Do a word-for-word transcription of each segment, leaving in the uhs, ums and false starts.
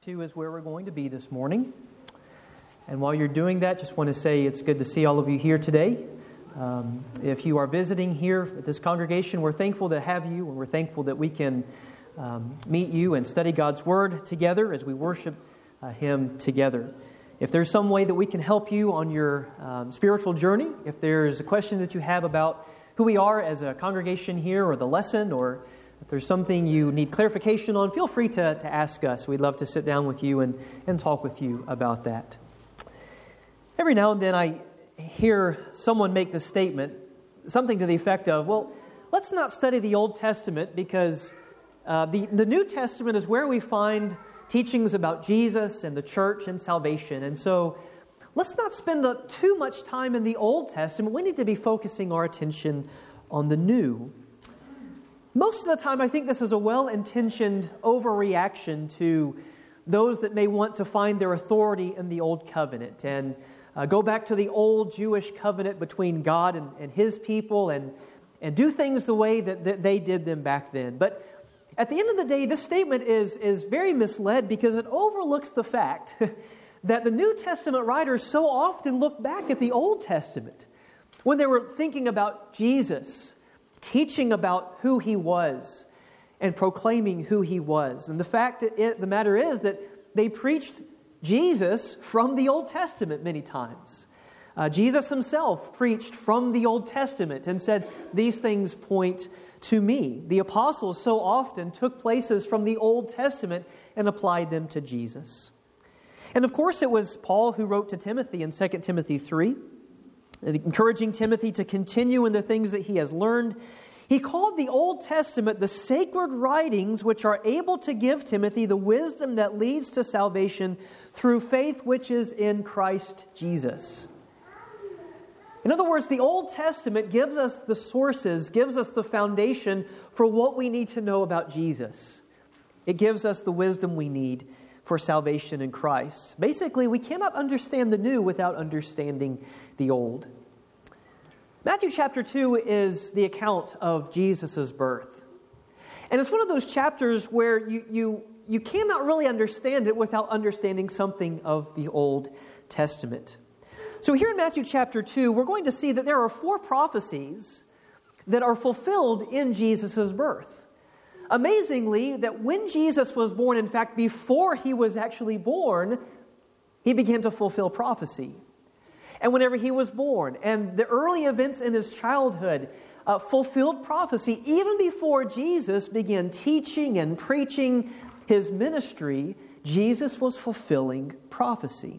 two is where we're going to be this morning. And while you're doing that, just want to say it's good to see all of you here today. Um, if you are visiting here at this congregation, we're thankful to have you, and we're thankful that we can um, meet you and study God's Word together as we worship uh, Him together. If there's some way that we can help you on your um, spiritual journey, if there's a question that you have about who we are as a congregation here or the lesson, or if there's something you need clarification on, feel free to, to ask us. We'd love to sit down with you and, and talk with you about that. Every now and then I hear someone make the statement, something to the effect of, well, let's not study the Old Testament because uh, the, the New Testament is where we find teachings about Jesus and the church and salvation. And so let's not spend uh, too much time in the Old Testament. We need to be focusing our attention on the New. Most of the time, I think this is a well-intentioned overreaction to those that may want to find their authority in the Old Covenant and uh, go back to the old Jewish covenant between God and, and His people and, and do things the way that, that they did them back then. But at the end of the day, this statement is, is very misled because it overlooks the fact that the New Testament writers so often look back at the Old Testament when they were thinking about Jesus, teaching about who He was and proclaiming who He was. And the fact that it, the matter is that they preached Jesus from the Old Testament many times. Uh, Jesus Himself preached from the Old Testament and said, these things point to me. The apostles so often took places from the Old Testament and applied them to Jesus. And of course it was Paul who wrote to Timothy in Second Timothy three, encouraging Timothy to continue in the things that he has learned. He called the Old Testament the sacred writings which are able to give Timothy the wisdom that leads to salvation through faith which is in Christ Jesus. In other words, the Old Testament gives us the sources, gives us the foundation for what we need to know about Jesus. It gives us the wisdom we need for salvation in Christ. Basically, we cannot understand the new without understanding the old. Matthew chapter two is the account of Jesus' birth. And it's one of those chapters where you, you, you cannot really understand it without understanding something of the Old Testament. So here in Matthew chapter two, we're going to see that there are four prophecies that are fulfilled in Jesus' birth. Amazingly, that when Jesus was born, in fact, before He was actually born, He began to fulfill prophecy. And whenever He was born, and the early events in His childhood uh, fulfilled prophecy, even before Jesus began teaching and preaching His ministry, Jesus was fulfilling prophecy.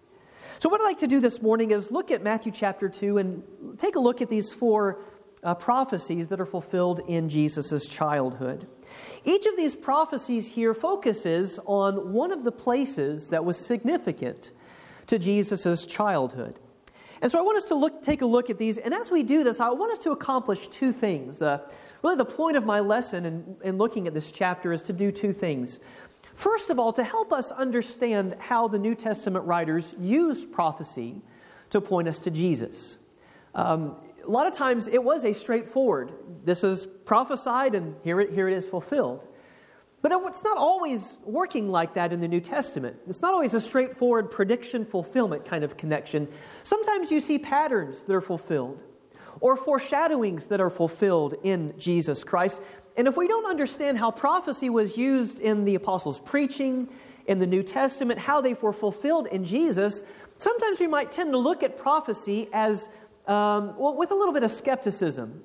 So what I'd like to do this morning is look at Matthew chapter two and take a look at these four uh, prophecies that are fulfilled in Jesus' childhood. Each of these prophecies here focuses on one of the places that was significant to Jesus' childhood. And so I want us to look, take a look at these. And as we do this, I want us to accomplish two things. Uh, really the point of my lesson in, in looking at this chapter is to do two things. First of all, to help us understand how the New Testament writers used prophecy to point us to Jesus. Um, a lot of times it was a straightforward, this is prophesied and here it, here it is fulfilled. But it's not always working like that in the New Testament. It's not always a straightforward prediction-fulfillment kind of connection. Sometimes you see patterns that are fulfilled or foreshadowings that are fulfilled in Jesus Christ. And if we don't understand how prophecy was used in the apostles' preaching, in the New Testament, how they were fulfilled in Jesus, sometimes we might tend to look at prophecy as, um, well, with a little bit of skepticism.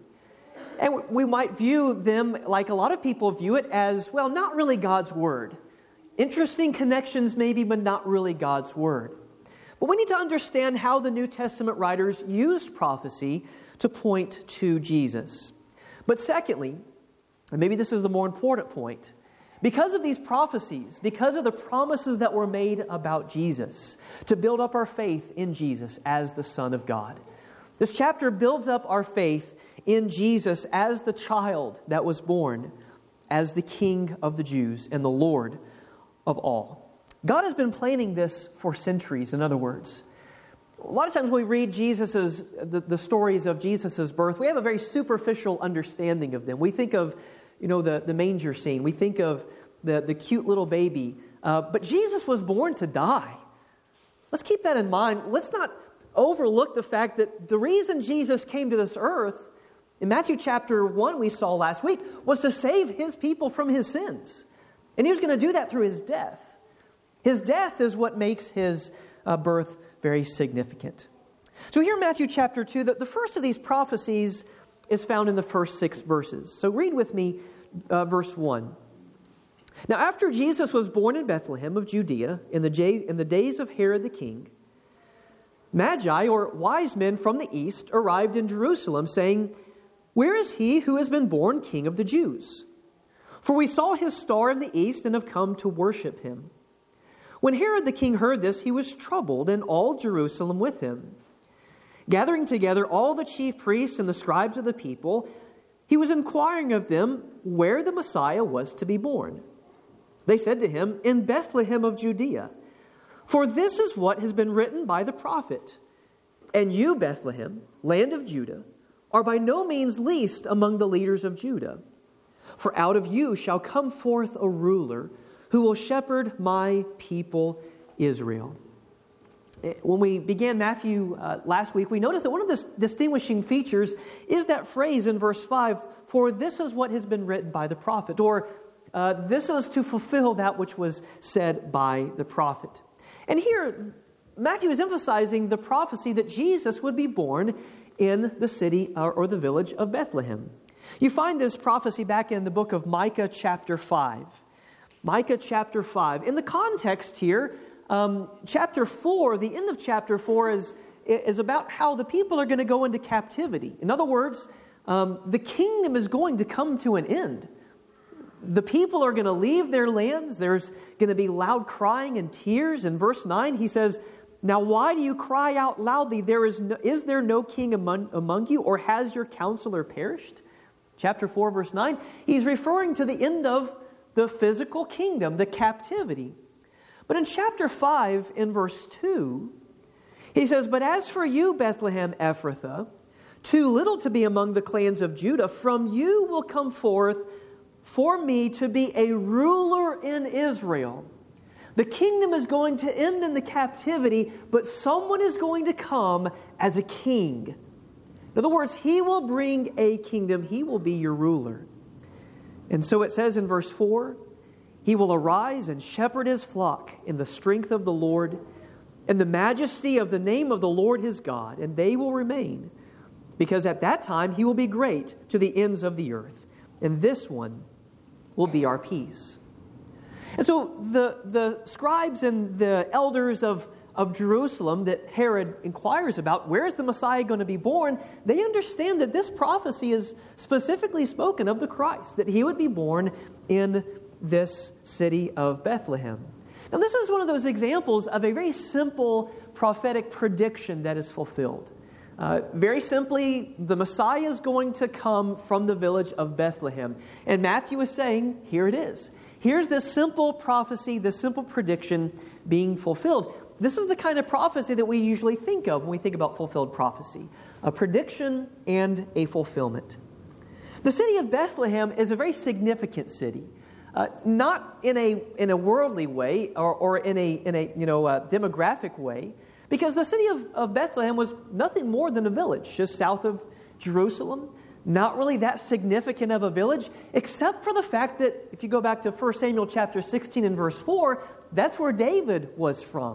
And we might view them, like a lot of people view it, as, well, not really God's Word. Interesting connections maybe, but not really God's Word. But we need to understand how the New Testament writers used prophecy to point to Jesus. But secondly, and maybe this is the more important point, because of these prophecies, because of the promises that were made about Jesus, to build up our faith in Jesus as the Son of God. This chapter builds up our faith in Jesus as the child that was born, as the King of the Jews and the Lord of all. God has been planning this for centuries, in other words. A lot of times when we read Jesus's, the, the stories of Jesus' birth, we have a very superficial understanding of them. We think of, you know, the, the manger scene. We think of the, the cute little baby Uh, but Jesus was born to die. Let's keep that in mind. Let's not overlook the fact that the reason Jesus came to this earth, in Matthew chapter one we saw last week, was to save his people from his sins. And he was going to do that through his death. His death is what makes his uh, birth very significant. So here in Matthew chapter two, the, the first of these prophecies is found in the first six verses. So read with me uh, verse one. Now after Jesus was born in Bethlehem of Judea, in the, j- in the days of Herod the king, Magi, or wise men from the east, arrived in Jerusalem, saying, "Where is he who has been born King of the Jews? For we saw his star in the east and have come to worship him." When Herod the king heard this, he was troubled, and all Jerusalem with him. Gathering together all the chief priests and the scribes of the people, he was inquiring of them where the Messiah was to be born. They said to him, "In Bethlehem of Judea. For this is what has been written by the prophet. And you, Bethlehem, land of Judah, are by no means least among the leaders of Judah. For out of you shall come forth a ruler who will shepherd my people Israel." When we began Matthew uh, last week, we noticed that one of the distinguishing features is that phrase in verse five, "For this is what has been written by the prophet," or uh, this is to fulfill that which was said by the prophet. And here, Matthew is emphasizing the prophecy that Jesus would be born in the city or, or the village of Bethlehem. You find this prophecy back in the book of Micah chapter five. Micah chapter five. In the context here, um, chapter four, the end of chapter four is, is about how the people are going to go into captivity. In other words, um, the kingdom is going to come to an end. The people are going to leave their lands. There's going to be loud crying and tears. In verse nine, he says, "Now why do you cry out loudly? There is no, is there no king among, among you, or has your counselor perished?" Chapter four, verse nine, he's referring to the end of the physical kingdom, the captivity. But in chapter five, in verse two, he says, "But as for you, Bethlehem Ephrathah, too little to be among the clans of Judah, from you will come forth for me to be a ruler in Israel." The kingdom is going to end in the captivity, but someone is going to come as a king. In other words, he will bring a kingdom. He will be your ruler. And so it says in verse four, "He will arise and shepherd his flock in the strength of the Lord and the majesty of the name of the Lord his God, and they will remain, because at that time he will be great to the ends of the earth, and this one will be our peace." And so the, the scribes and the elders of, of Jerusalem that Herod inquires about, where is the Messiah going to be born? They understand that this prophecy is specifically spoken of the Christ, that he would be born in this city of Bethlehem. Now this is one of those examples of a very simple prophetic prediction that is fulfilled. Uh, very simply, the Messiah is going to come from the village of Bethlehem. And Matthew is saying, here it is. Here's this simple prophecy, this simple prediction being fulfilled. This is the kind of prophecy that we usually think of when we think about fulfilled prophecy. A prediction and a fulfillment. The city of Bethlehem is a very significant city. Uh, not in a in a worldly way or, or in a in a you know uh, demographic way, because the city of, of Bethlehem was nothing more than a village just south of Jerusalem. Not really that significant of a village, except for the fact that if you go back to First Samuel chapter sixteen and verse four, that's where David was from.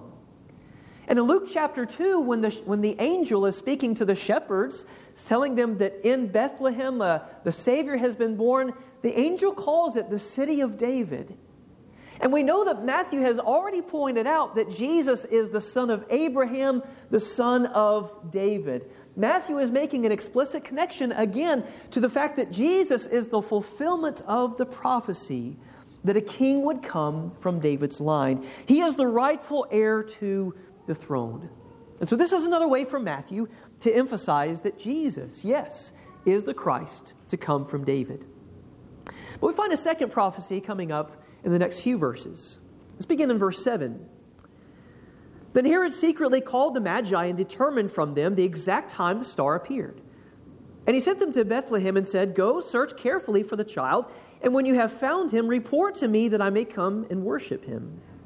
And in Luke chapter two, when the when the angel is speaking to the shepherds, telling them that in Bethlehem uh, the Savior has been born, the angel calls it the city of David. And we know that Matthew has already pointed out that Jesus is the son of Abraham, the son of David. Matthew is making an explicit connection again to the fact that Jesus is the fulfillment of the prophecy that a king would come from David's line. He is the rightful heir to the throne. And so this is another way for Matthew to emphasize that Jesus, yes, is the Christ to come from David. But we find a second prophecy coming up in the next few verses. Let's begin in verse seven. "Then Herod secretly called the Magi and determined from them the exact time the star appeared. And he sent them to Bethlehem and said, 'Go, search carefully for the child, and when you have found him, report to me that I may come and worship him.'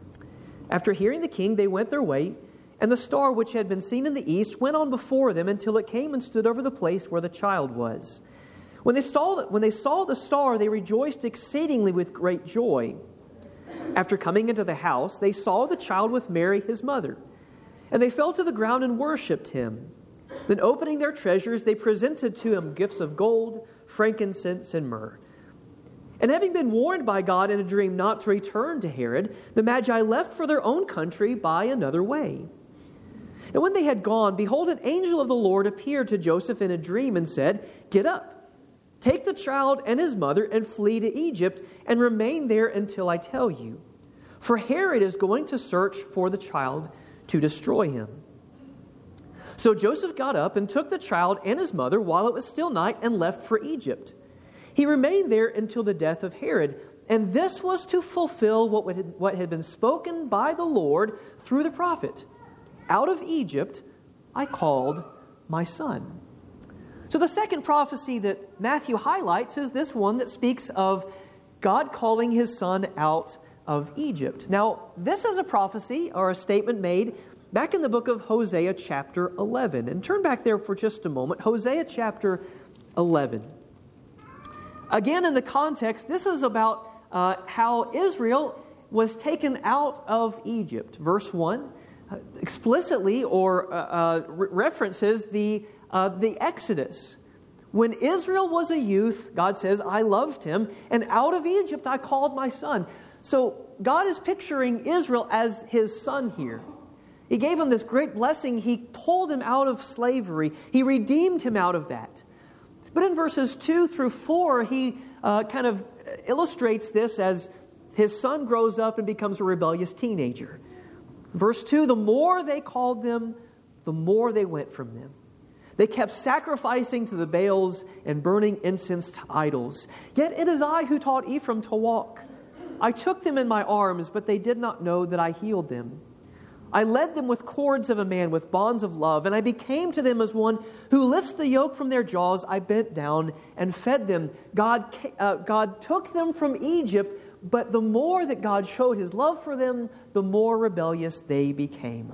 After hearing the king, they went their way, and the star which had been seen in the east went on before them until it came and stood over the place where the child was. When they saw, when they saw the star, they rejoiced exceedingly with great joy. After coming into the house, they saw the child with Mary, his mother, and they fell to the ground and worshipped him. Then opening their treasures, they presented to him gifts of gold, frankincense, and myrrh. And having been warned by God in a dream not to return to Herod, the Magi left for their own country by another way. And when they had gone, behold, an angel of the Lord appeared to Joseph in a dream and said, "Get up, take the child and his mother and flee to Egypt and remain there until I tell you. For Herod is going to search for the child to destroy him." So Joseph got up and took the child and his mother while it was still night and left for Egypt. He remained there until the death of Herod, and this was to fulfill what had, what had been spoken by the Lord through the prophet. "Out of Egypt I called my son." So the second prophecy that Matthew highlights is this one that speaks of God calling his son out of Egypt. Now, this is a prophecy or a statement made back in the book of Hosea chapter eleven. And turn back there for just a moment. Hosea chapter eleven. Again, in the context, this is about uh, how Israel was taken out of Egypt. Verse one uh, explicitly or uh, uh, re- references the, uh, the Exodus. When Israel was a youth, God says, "I loved him, and out of Egypt I called my son." So God is picturing Israel as his son here. He gave him this great blessing. He pulled him out of slavery. He redeemed him out of that. But in verses two through four, he uh, kind of illustrates this as his son grows up and becomes a rebellious teenager. Verse two, "The more they called them, the more they went from them. They kept sacrificing to the Baals and burning incense to idols. Yet it is I who taught Ephraim to walk. I took them in my arms, but they did not know that I healed them. I led them with cords of a man, with bonds of love, and I became to them as one who lifts the yoke from their jaws. I bent down and fed them." God, uh, God took them from Egypt, but the more that God showed his love for them, the more rebellious they became.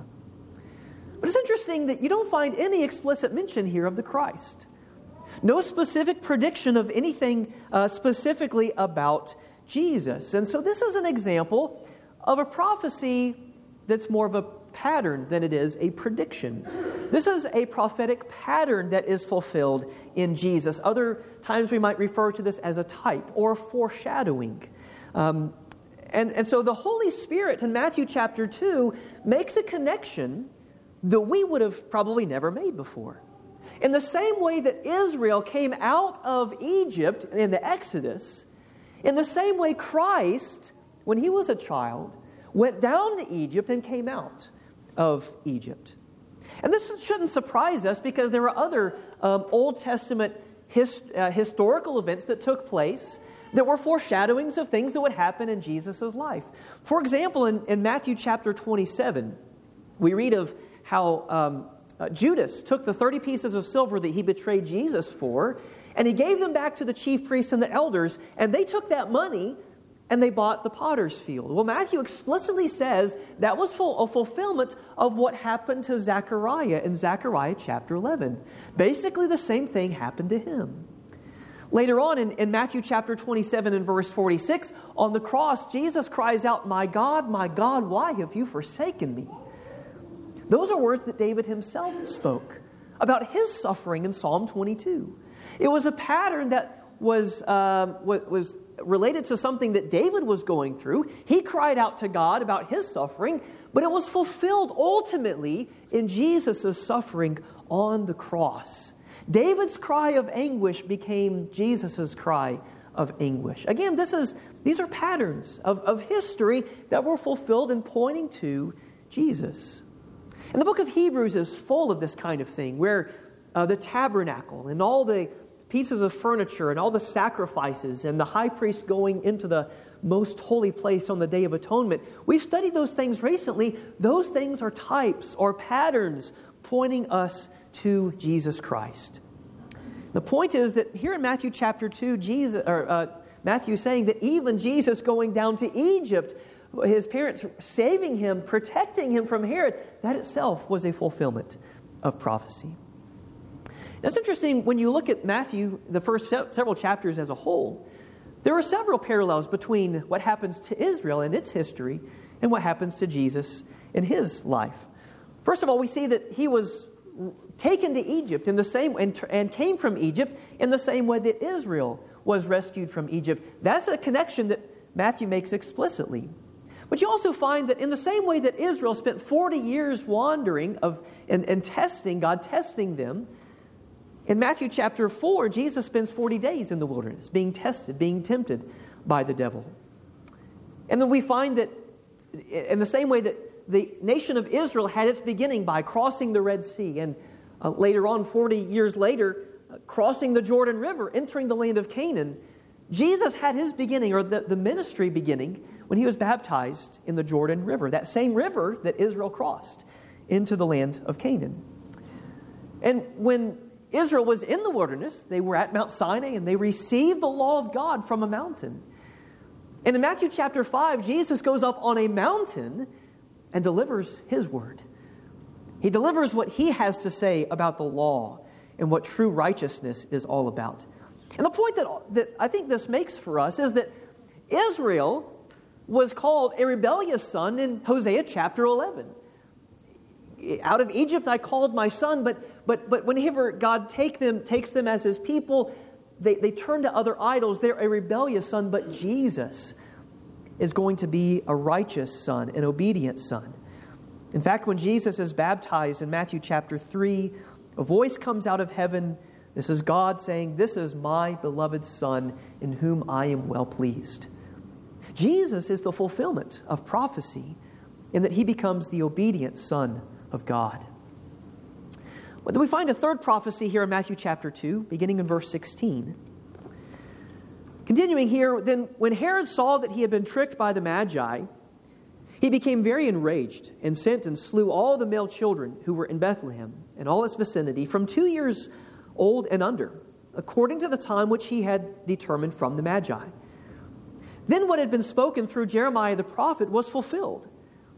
But it's interesting that you don't find any explicit mention here of the Christ. No specific prediction of anything uh, specifically about Jesus. And so this is an example of a prophecy that's more of a pattern than it is a prediction. This is a prophetic pattern that is fulfilled in Jesus. Other times we might refer to this as a type or a foreshadowing. Um, and, and so the Holy Spirit in Matthew chapter two makes a connection that we would have probably never made before. In the same way that Israel came out of Egypt in the Exodus, in the same way Christ, when he was a child, went down to Egypt and came out of Egypt. And this shouldn't surprise us because there are other um, Old Testament his, uh, historical events that took place that were foreshadowings of things that would happen in Jesus' life. For example, in, in Matthew chapter twenty-seven, we read of how um, uh, Judas took the thirty pieces of silver that he betrayed Jesus for, and he gave them back to the chief priests and the elders, and they took that money and they bought the potter's field. Well, Matthew explicitly says that was full, a fulfillment of what happened to Zechariah in Zechariah chapter eleven. Basically, the same thing happened to him. Later on in, in Matthew chapter twenty-seven and verse forty-six, on the cross, Jesus cries out, "My God, my God, why have you forsaken me?" Those are words that David himself spoke about his suffering in Psalm twenty-two. It was a pattern that was uh, was related to something that David was going through. He cried out to God about his suffering, but it was fulfilled ultimately in Jesus' suffering on the cross. David's cry of anguish became Jesus' cry of anguish. Again, this is these are patterns of, of history that were fulfilled and pointing to Jesus. And the book of Hebrews is full of this kind of thing, where uh, the tabernacle and all the pieces of furniture and all the sacrifices and the high priest going into the most holy place on the Day of Atonement. We've studied those things recently. Those things are types or patterns pointing us to Jesus Christ. The point is that here in Matthew chapter two, Jesus, or uh, Matthew saying that even Jesus going down to Egypt his parents saving him, protecting him from Herod, that itself was a fulfillment of prophecy. It's interesting when you look at Matthew, the first several chapters as a whole, there are several parallels between what happens to Israel in its history and what happens to Jesus in his life. First of all, we see that he was taken to Egypt in the same and, and came from Egypt in the same way that Israel was rescued from Egypt. That's a connection that Matthew makes explicitly. But you also find that in the same way that Israel spent forty years wandering of and, and testing, God testing them, in Matthew chapter four, Jesus spends forty days in the wilderness, being tested, being tempted by the devil. And then we find that in the same way that the nation of Israel had its beginning by crossing the Red Sea, and uh, later on, forty years later, uh, crossing the Jordan River, entering the land of Canaan, Jesus had his beginning, or the, the ministry beginning, when he was baptized in the Jordan River, that same river that Israel crossed into the land of Canaan. And when Israel was in the wilderness, they were at Mount Sinai, and they received the law of God from a mountain. And in Matthew chapter five, Jesus goes up on a mountain and delivers his word. He delivers what he has to say about the law and what true righteousness is all about. And the point that, that I think this makes for us is that Israel was called a rebellious son in Hosea chapter eleven. Out of Egypt I called my son, but but but whenever God take them, takes them as his people, they, they turn to other idols. They're a rebellious son, but Jesus is going to be a righteous son, an obedient son. In fact, when Jesus is baptized in Matthew chapter three, a voice comes out of heaven. This is God saying, "This is my beloved Son, in whom I am well pleased." Jesus is the fulfillment of prophecy in that he becomes the obedient Son of God. Well, then we find a third prophecy here in Matthew chapter two, beginning in verse sixteen. Continuing here, then when Herod saw that he had been tricked by the Magi, he became very enraged and sent and slew all the male children who were in Bethlehem and all its vicinity from two years old and under, according to the time which he had determined from the Magi. Then what had been spoken through Jeremiah the prophet was fulfilled.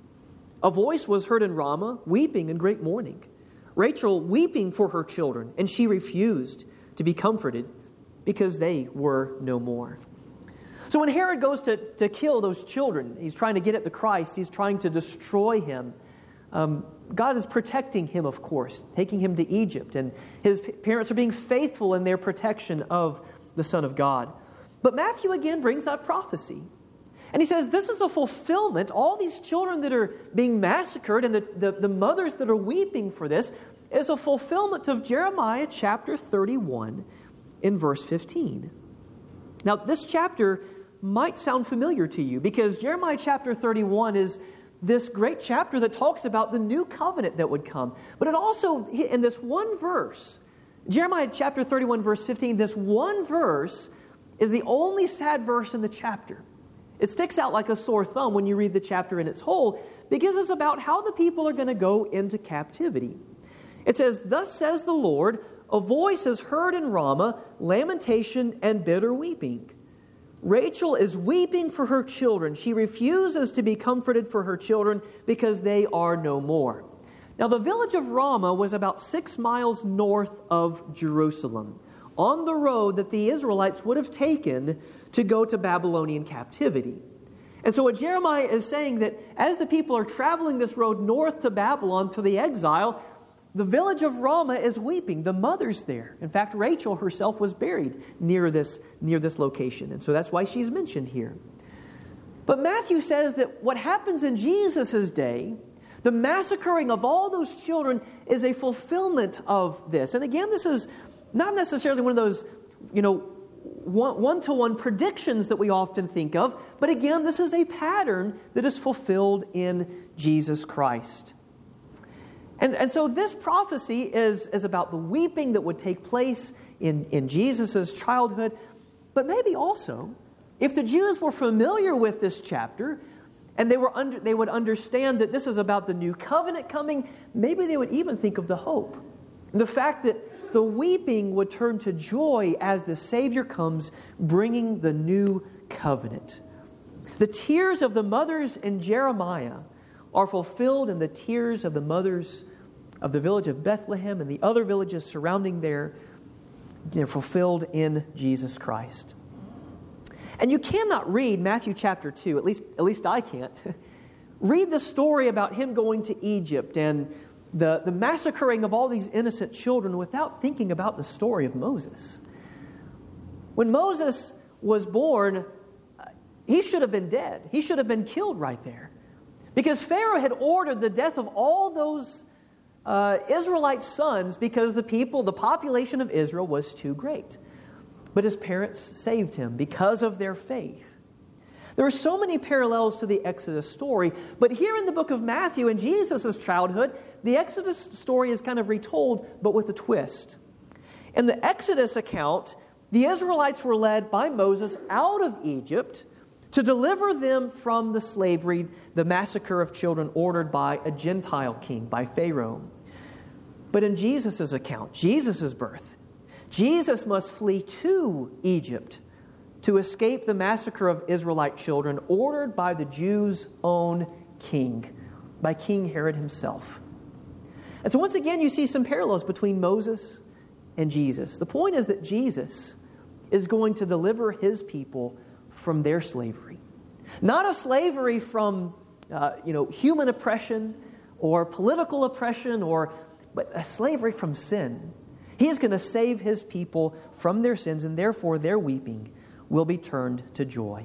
A voice was heard in Ramah, weeping in great mourning, Rachel weeping for her children, and she refused to be comforted because they were no more. So when Herod goes to, to kill those children, he's trying to get at the Christ, he's trying to destroy him. Um, God is protecting him, of course, taking him to Egypt, and his parents are being faithful in their protection of the Son of God. But Matthew again brings up prophecy. And he says, this is a fulfillment. All these children that are being massacred and the, the, the mothers that are weeping for this is a fulfillment of Jeremiah chapter thirty-one in verse fifteen. Now, this chapter might sound familiar to you because Jeremiah chapter thirty-one is this great chapter that talks about the new covenant that would come. But it also, in this one verse, Jeremiah chapter thirty-one verse fifteen, this one verse is the only sad verse in the chapter. It sticks out like a sore thumb when you read the chapter in its whole because it's about how the people are going to go into captivity. It says, "Thus says the Lord, a voice is heard in Ramah, lamentation and bitter weeping. Rachel is weeping for her children. She refuses to be comforted for her children because they are no more." Now, the village of Ramah was about six miles north of Jerusalem, on the road that the Israelites would have taken to go to Babylonian captivity. And so what Jeremiah is saying that as the people are traveling this road north to Babylon, to the exile, the village of Ramah is weeping. The mother's there. In fact, Rachel herself was buried near this, near this location. And so that's why she's mentioned here. But Matthew says that what happens in Jesus' day, the massacring of all those children, is a fulfillment of this. And again, this is not necessarily one of those, you know, one, one-to-one predictions that we often think of. But again, this is a pattern that is fulfilled in Jesus Christ. And, and so this prophecy is, is about the weeping that would take place in, in Jesus' childhood. But maybe also, if the Jews were familiar with this chapter, and they were under, they would understand that this is about the new covenant coming, maybe they would even think of the hope. The fact that the weeping would turn to joy as the Savior comes, bringing the new covenant. The tears of the mothers in Jeremiah are fulfilled in the tears of the mothers of the village of Bethlehem and the other villages surrounding there. They're fulfilled in Jesus Christ. And you cannot read Matthew chapter two, at least, at least I can't, read the story about him going to Egypt and the, the massacring of all these innocent children without thinking about the story of Moses. When Moses was born, he should have been dead. He should have been killed right there. Because Pharaoh had ordered the death of all those uh, Israelite sons because the people, the population of Israel was too great. But his parents saved him because of their faith. There are so many parallels to the Exodus story, but here in the book of Matthew, in Jesus' childhood, the Exodus story is kind of retold, but with a twist. In the Exodus account, the Israelites were led by Moses out of Egypt to deliver them from the slavery, the massacre of children ordered by a Gentile king, by Pharaoh. But in Jesus' account, Jesus' birth, Jesus must flee to Egypt to escape the massacre of Israelite children ordered by the Jews' own king, by King Herod himself. And so once again, you see some parallels between Moses and Jesus. The point is that Jesus is going to deliver his people from their slavery. Not a slavery from uh, you know, human oppression or political oppression, or but a slavery from sin. He is going to save his people from their sins, and therefore their weeping will be turned to joy.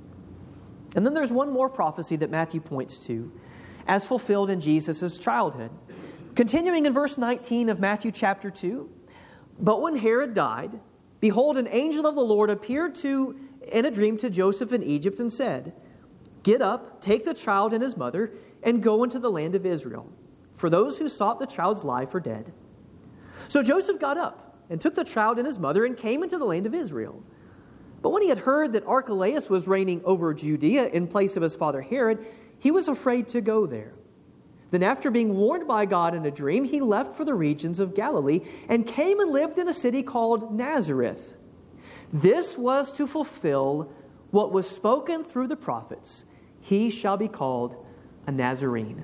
And then there's one more prophecy that Matthew points to as fulfilled in Jesus' childhood. Continuing in verse nineteen of Matthew chapter two, "But when Herod died, behold, an angel of the Lord appeared to in a dream to Joseph in Egypt and said, 'Get up, take the child and his mother, and go into the land of Israel, for those who sought the child's life are dead.' So Joseph got up and took the child and his mother and came into the land of Israel. But when he had heard that Archelaus was reigning over Judea in place of his father Herod, he was afraid to go there. Then after being warned by God in a dream, he left for the regions of Galilee and came and lived in a city called Nazareth. This was to fulfill what was spoken through the prophets. He shall be called a Nazarene."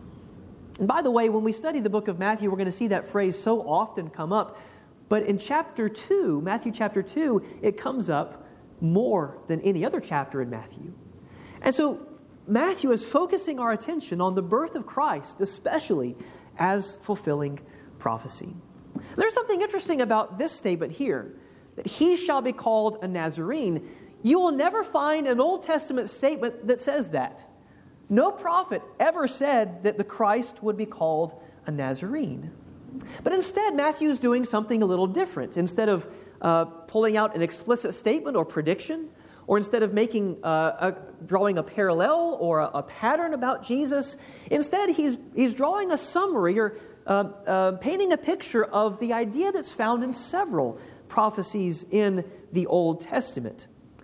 And by the way, when we study the book of Matthew, we're going to see that phrase so often come up. But in chapter two, Matthew chapter two, it comes up more than any other chapter in Matthew. And so Matthew is focusing our attention on the birth of Christ, especially as fulfilling prophecy. There's something interesting about this statement here, that he shall be called a Nazarene. You will never find an Old Testament statement that says that. No prophet ever said that the Christ would be called a Nazarene. But instead, Matthew is doing something a little different. Instead of uh, pulling out an explicit statement or prediction, or instead of making uh, a, drawing a parallel or a, a pattern about Jesus, instead he's he's drawing a summary or uh, uh, painting a picture of the idea that's found in several prophecies in the Old Testament.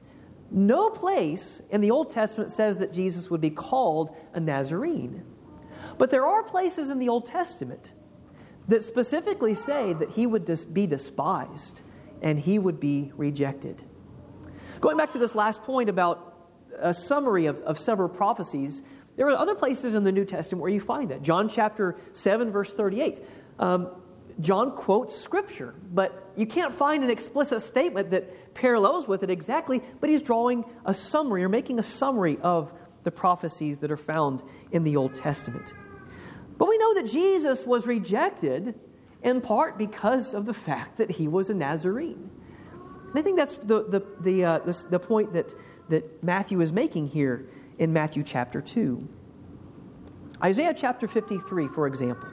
No place in the Old Testament says that Jesus would be called a Nazarene. But there are places in the Old Testament that specifically say that he would dis- be despised and he would be rejected. Going back to this last point about a summary of, of several prophecies, there are other places in the New Testament where you find that. John chapter seven, verse thirty-eight. Um, John quotes Scripture, but you can't find an explicit statement that parallels with it exactly, but he's drawing a summary or making a summary of the prophecies that are found in the Old Testament. But we know that Jesus was rejected in part because of the fact that he was a Nazarene. And I think that's the the the uh, the, the point that, that Matthew is making here in Matthew chapter two. Isaiah chapter fifty-three, for example.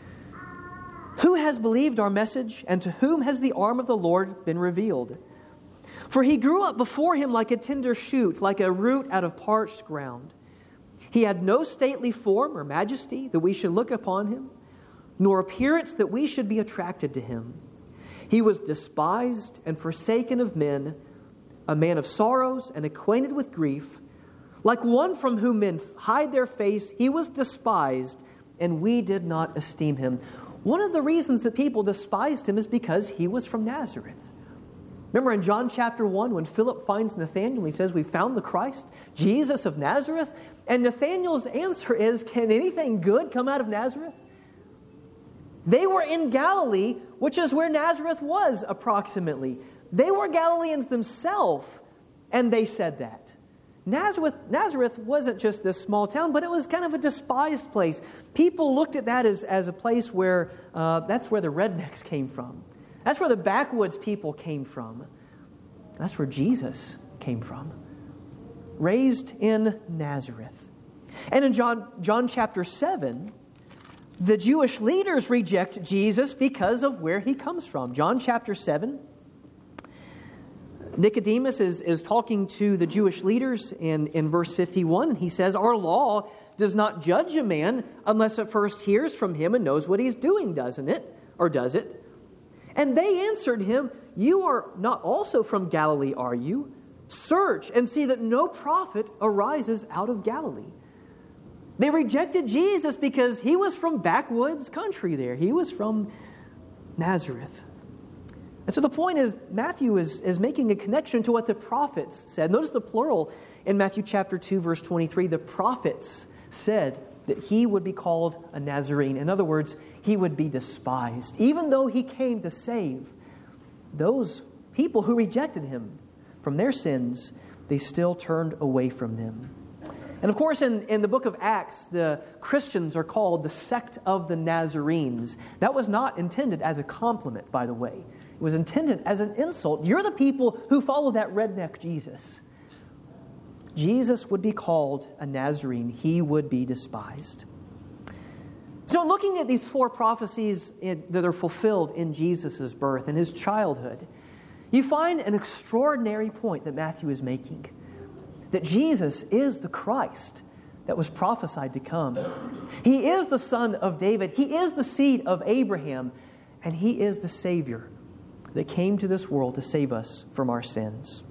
"Who has believed our message, and to whom has the arm of the Lord been revealed? For he grew up before him like a tender shoot, like a root out of parched ground. He had no stately form or majesty that we should look upon him, nor appearance that we should be attracted to him. He was despised and forsaken of men, a man of sorrows and acquainted with grief. Like one from whom men hide their face, he was despised, and we did not esteem him." One of the reasons that people despised him is because he was from Nazareth. Remember in John chapter one when Philip finds Nathanael, he says, "We found the Christ, Jesus of Nazareth." And Nathanael's answer is, "Can anything good come out of Nazareth?" They were in Galilee, which is where Nazareth was approximately. They were Galileans themselves, and they said that. Nazareth, Nazareth wasn't just this small town, but it was kind of a despised place. People looked at that as, as a place where, uh, that's where the rednecks came from. That's where the backwoods people came from. That's where Jesus came from. Raised in Nazareth. And in John, John chapter seven, the Jewish leaders reject Jesus because of where he comes from. John chapter seven, Nicodemus is, is talking to the Jewish leaders in, in verse fifty-one. He says, "Our law does not judge a man unless it first hears from him and knows what he's doing, doesn't it? Or does it?" And they answered him, "You are not also from Galilee, are you? Search and see that no prophet arises out of Galilee." They rejected Jesus because he was from backwoods country there. He was from Nazareth. And so the point is, Matthew is, is making a connection to what the prophets said. Notice the plural in Matthew chapter two, verse twenty-three. The prophets said that he would be called a Nazarene. In other words, he would be despised. Even though he came to save those people who rejected him from their sins, they still turned away from them. And of course, in, in the book of Acts, the Christians are called the sect of the Nazarenes. That was not intended as a compliment, by the way. It was intended as an insult. You're the people who follow that redneck Jesus. Jesus would be called a Nazarene. He would be despised. So looking at these four prophecies in, that are fulfilled in Jesus' birth and his childhood, you find an extraordinary point that Matthew is making. That Jesus is the Christ that was prophesied to come. He is the son of David. He is the seed of Abraham. And he is the Savior that came to this world to save us from our sins.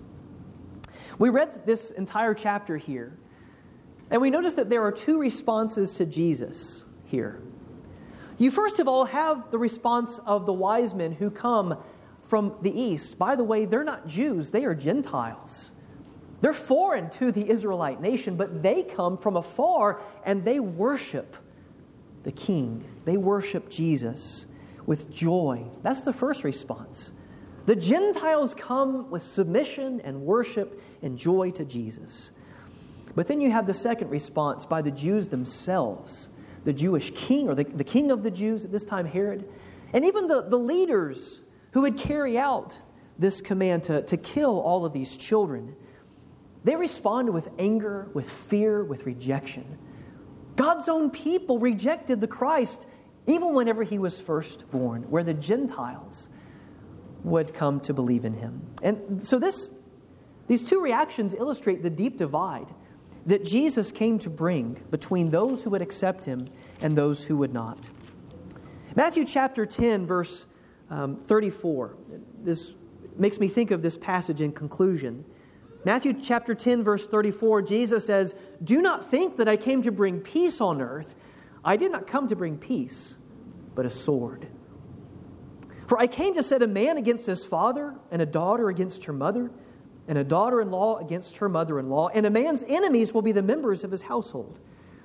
We read this entire chapter here, and we noticed that there are two responses to Jesus here. You first of all have the response of the wise men who come from the east. By the way, they're not Jews, they are Gentiles. They're foreign to the Israelite nation, but they come from afar and they worship the King. They worship Jesus with joy. That's the first response. The Gentiles come with submission and worship and joy to Jesus. But then you have the second response by the Jews themselves, the Jewish king, or the, the king of the Jews at this time, Herod, and even the, the leaders who would carry out this command to, to kill all of these children. They responded with anger, with fear, with rejection. God's own people rejected the Christ even whenever he was first born, where the Gentiles would come to believe in him. And so this, these two reactions illustrate the deep divide that Jesus came to bring between those who would accept him and those who would not. Matthew chapter ten, verse um, thirty-four. This makes me think of this passage in conclusion. Matthew chapter ten, verse thirty-four, Jesus says, "Do not think that I came to bring peace on earth. I did not come to bring peace, but a sword. For I came to set a man against his father, and a daughter against her mother, and a daughter-in-law against her mother-in-law, and a man's enemies will be the members of his household.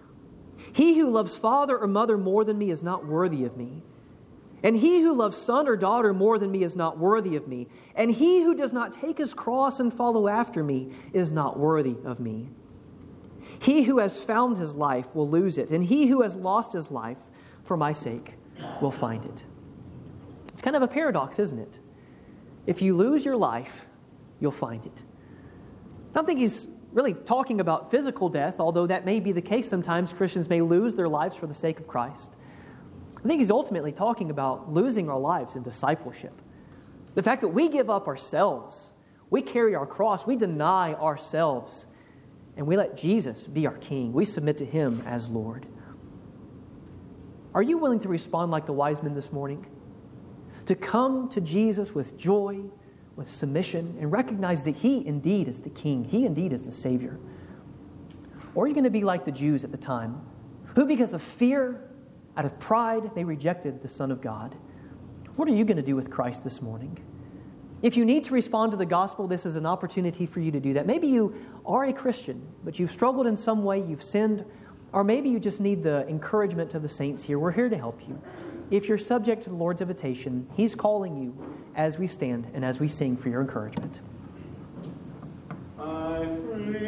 He who loves father or mother more than me is not worthy of me. And he who loves son or daughter more than me is not worthy of me. And he who does not take his cross and follow after me is not worthy of me. He who has found his life will lose it, and he who has lost his life for my sake will find it." It's kind of a paradox, isn't it? If you lose your life, you'll find it. I don't think he's really talking about physical death, although that may be the case. Sometimes Christians may lose their lives for the sake of Christ. I think he's ultimately talking about losing our lives in discipleship. The fact that we give up ourselves, we carry our cross, we deny ourselves, and we let Jesus be our King. We submit to him as Lord. Are you willing to respond like the wise men this morning? To come to Jesus with joy, with submission, and recognize that he indeed is the King. He indeed is the Savior. Or are you going to be like the Jews at the time, who because of fear, out of pride, they rejected the Son of God? What are you going to do with Christ this morning? If you need to respond to the gospel, this is an opportunity for you to do that. Maybe you are a Christian, but you've struggled in some way, you've sinned, or maybe you just need the encouragement of the saints here. We're here to help you. If you're subject to the Lord's invitation, He's calling you as we stand and as we sing for your encouragement.